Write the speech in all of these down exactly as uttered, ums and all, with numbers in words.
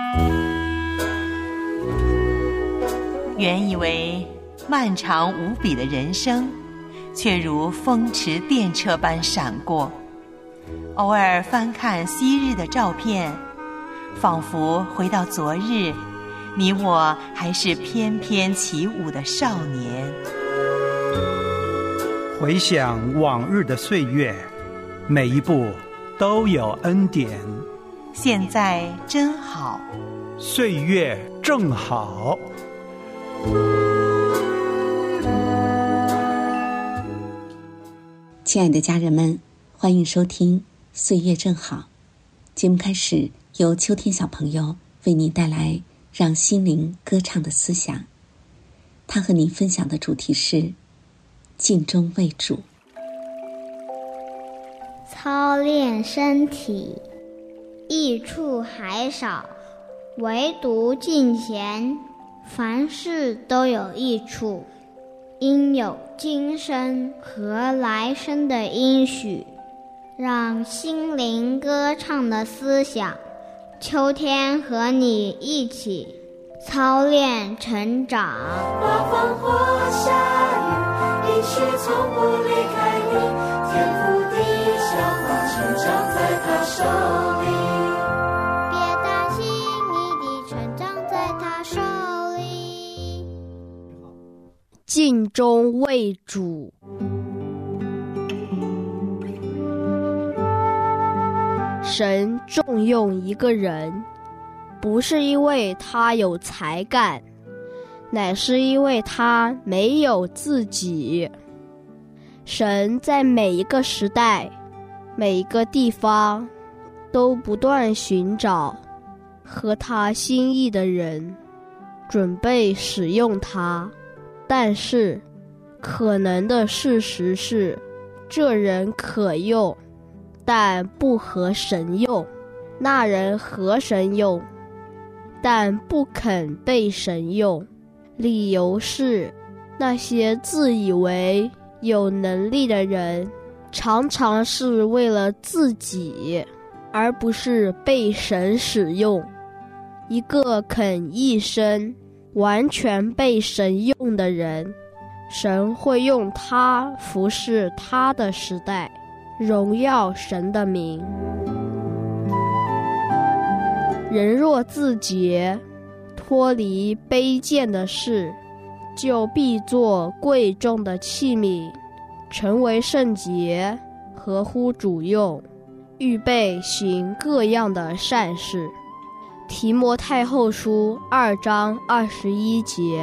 原以为漫长无比的人生，却如风驰电掣般闪过。偶尔翻看昔日的照片，仿佛回到昨日，你我还是翩翩起舞的少年。 回想往日的岁月，每一步都有恩典。 现在真好， 岁月正好。 亲爱的家人们，欢迎收听岁月正好。节目开始，由秋天小朋友为您带来让心灵歌唱的思想。他和您分享的主题是尽忠为主。 操练身体，益处还少，唯独敬虔，凡事都有益处，应有今生和来生的应许，让心灵歌唱的思想，秋天和你一起操练成长。 刮风或下雨，应许从不离开你，天赋地消化成长在他手里， 别担心，你的成长在他手里。 尽忠为主。神重用一个人，不是因为他有才干，乃是因为他没有自己。神在每一个时代、每一个地方都不断寻找合他心意的人，准备使用他。但是可能的事实是，这人可用，但不合神用；那人合神用，但不肯被神用。理由是，那些自以为有能力的人，常常是为了自己，而不是被神使用。一个肯一生完全被神用的人，神会用他服侍他的时代，荣耀神的名。人若自洁，脱离卑贱的事，就必作贵重的器皿，成为圣洁，合乎主用，预备行各样的善事。提摩太后书二章二十一节。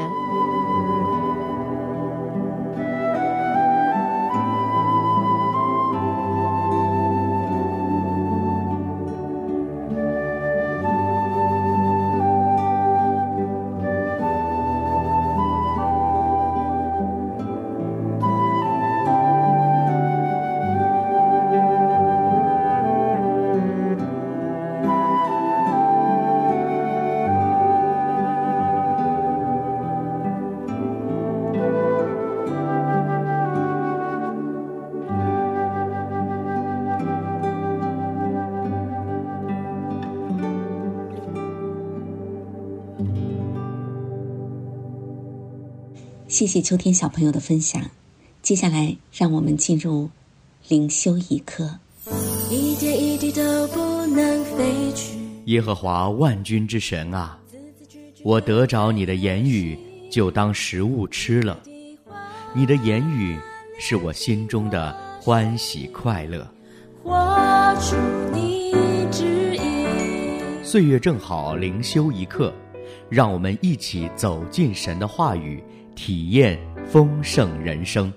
谢谢秋天小朋友的分享。接下来让我们进入灵修一刻。 一点一滴都不能飞去。 耶和华万军之神啊，我得着你的言语，就当食物吃了。你的言语是我心中的欢喜快乐。 活出你旨意。 岁月正好灵修一刻，让我们一起走进神的话语，体验丰盛人生。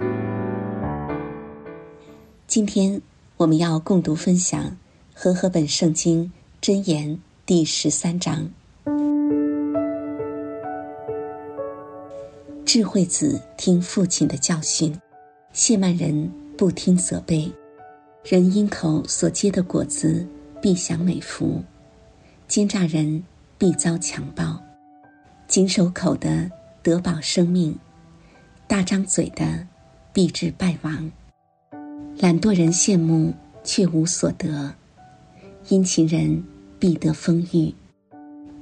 今天我们要共读分享和合本圣经箴言第十三章。智慧子听父亲的教训，亵慢人不听责备。人因口所结的果子必享美福，奸诈人必遭强暴。谨守口的得保生命，大张嘴的必致败亡。懒惰人羡慕却无所得，殷勤人必得丰裕。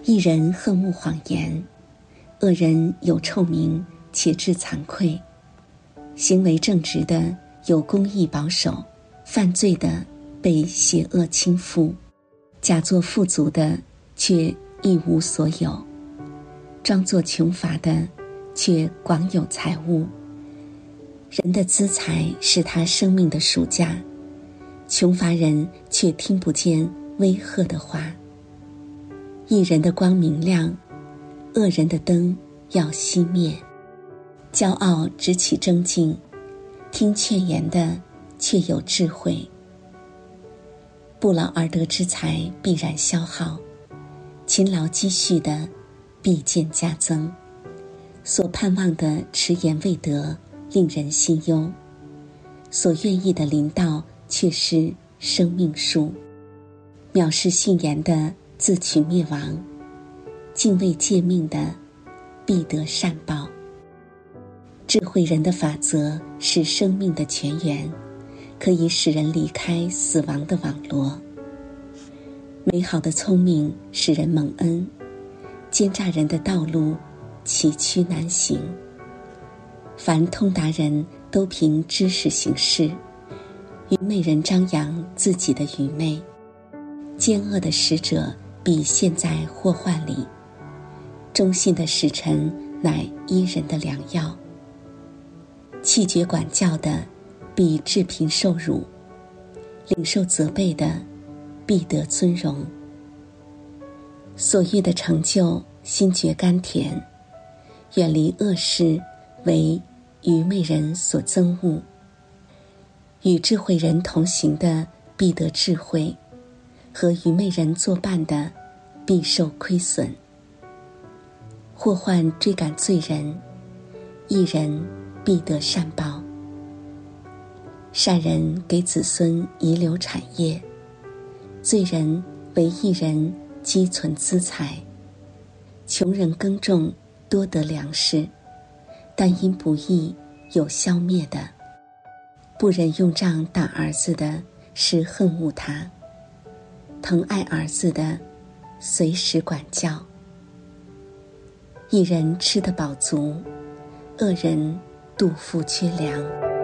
一人恨恶谎言，恶人有臭名，且致惭愧。行为正直的有公义保守，犯罪的被邪恶倾覆，假作富足的却一无所有，装作穷乏的却广有财物。人的资财是他生命的暑假，穷乏人却听不见威吓的话。义人的光明亮，恶人的灯要熄灭。骄傲只起争竞，听劝言的却有智慧。不劳而得之财必然消耗，勤劳积蓄的必见加增。所盼望的迟延未得，令人心忧；所愿意的临到，却是生命树。藐视信言的自取灭亡，敬畏诫命的必得善报。智慧人的法则是生命的泉源，可以使人离开死亡的网罗。美好的聪明使人蒙恩，奸诈人的道路崎岖难行。凡通达人都凭知识行事，愚昧人张扬自己的愚昧。奸恶的使者必陷在祸患里，忠信的使臣乃医人的良药。弃绝管教的必治贫受辱，领受责备的必得尊荣。所欲的成就心觉甘甜，远离恶事为愚昧人所憎恶。与智慧人同行的必得智慧，和愚昧人作伴的必受亏损。祸患追赶罪人，义人必得善报。善人给子孙遗留产业，罪人为义人积存资财。穷人耕种多得粮食，但因不义有消灭的。不忍用杖打儿子的是恨恶他，疼爱儿子的随时管教。一人吃得饱足，恶人肚腹缺粮。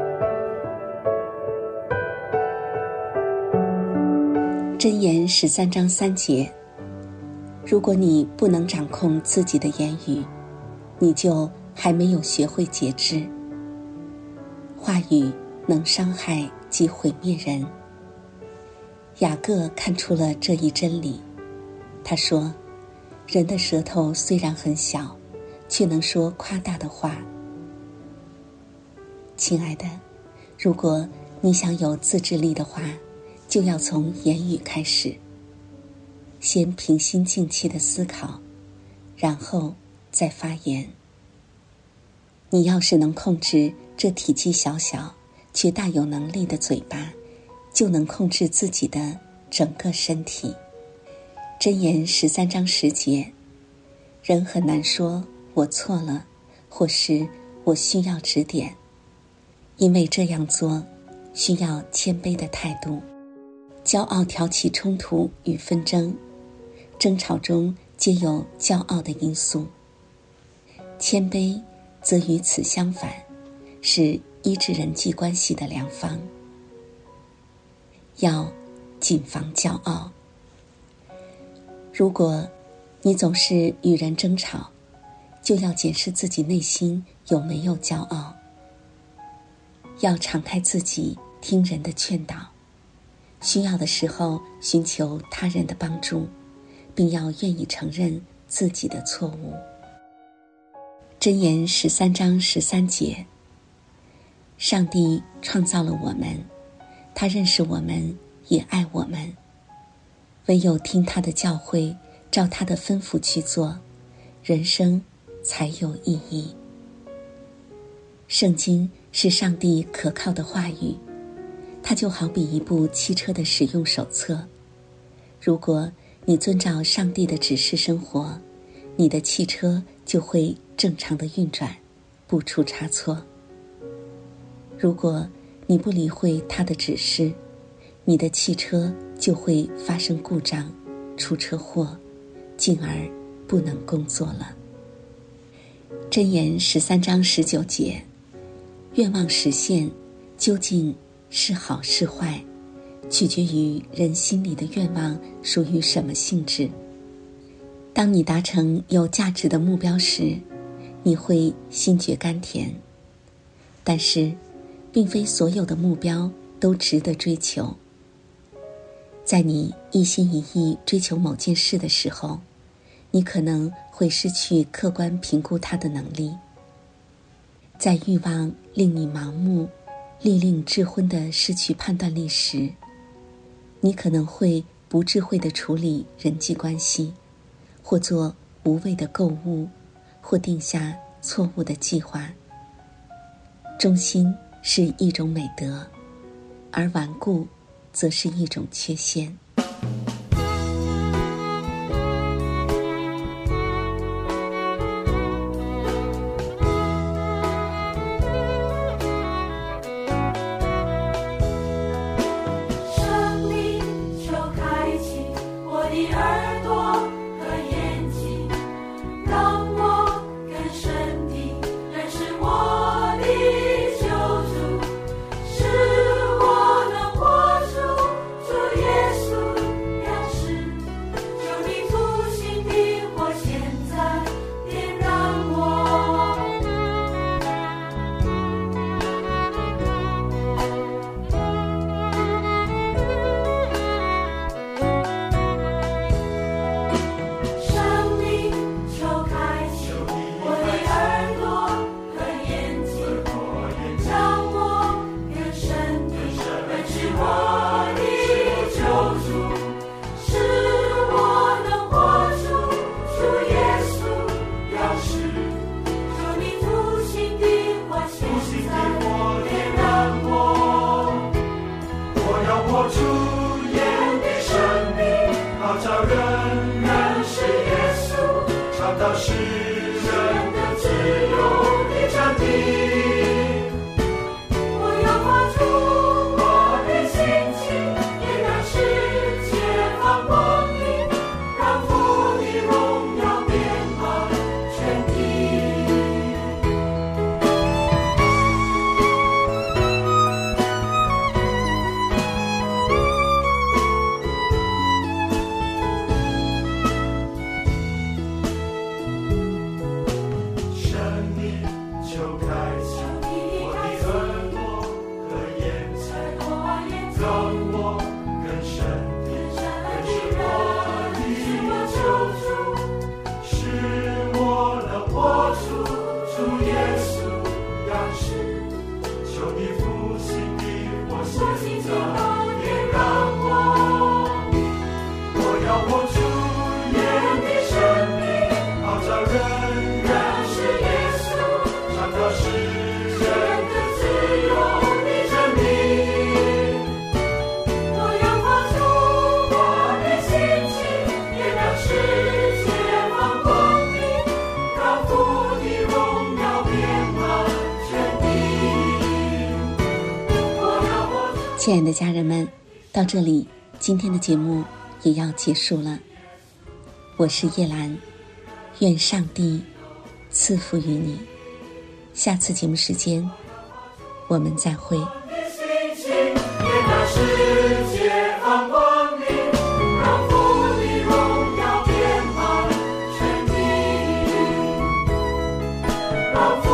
箴言十三章三节，如果你不能掌控自己的言语，你就还没有学会节制。话语能伤害及毁灭人。雅各看出了这一真理，他说，人的舌头虽然很小，却能说夸大的话。亲爱的，如果你想有自制力的话，就要从言语开始。先平心静气的思考，然后再发言。你要是能控制这体积小小却大有能力的嘴巴，就能控制自己的整个身体。箴言十三章十节，人很难说我错了，或是我需要指点，因为这样做需要谦卑的态度。骄傲挑起冲突与纷争，争吵中皆有骄傲的因素。谦卑则与此相反，是医治人际关系的良方。要谨防骄傲。如果你总是与人争吵，就要检视自己内心有没有骄傲。要敞开自己，听人的劝导，需要的时候寻求他人的帮助，并要愿意承认自己的错误。箴言十三章十三节，上帝创造了我们，他认识我们，也爱我们。唯有听他的教诲，照他的吩咐去做，人生才有意义。圣经是上帝可靠的话语，它就好比一部汽车的使用手册。如果你遵照上帝的指示生活，你的汽车就会正常的运转，不出差错。如果你不理会他的指示，你的汽车就会发生故障，出车祸，进而不能工作了。箴言十三章十九节，愿望实现究竟是好是坏，取决于人心里的愿望属于什么性质。当你达成有价值的目标时，你会心觉甘甜，但是并非所有的目标都值得追求。在你一心一意追求某件事的时候，你可能会失去客观评估它的能力。在欲望令你盲目，力令智昏地失去判断力时，你可能会不智慧地处理人际关系，或做无谓的购物，或定下错误的计划。忠心是一种美德，而顽固则是一种缺陷。亲爱的家人们，到这里今天的节目也要结束了。我是叶兰，愿上帝赐福于你。下次节目时间我们再会。 让